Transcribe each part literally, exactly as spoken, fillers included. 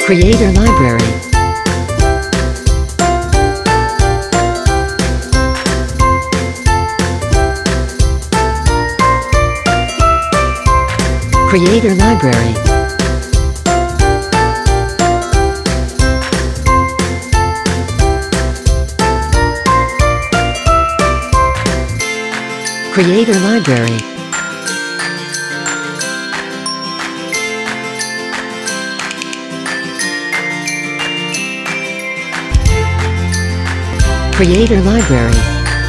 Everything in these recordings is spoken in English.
Creator Library. Creator Library. Creator Library. Creator Library.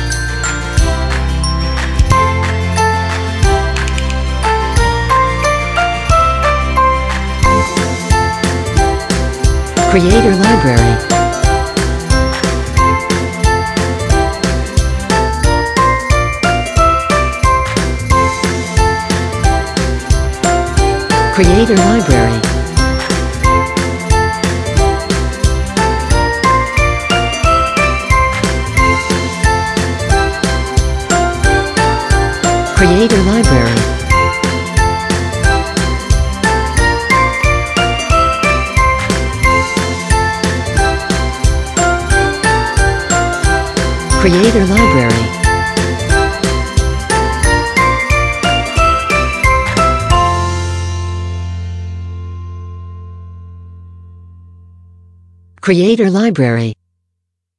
Creator Library. Creator Library. Creator Library. Creator Library. Creator Library.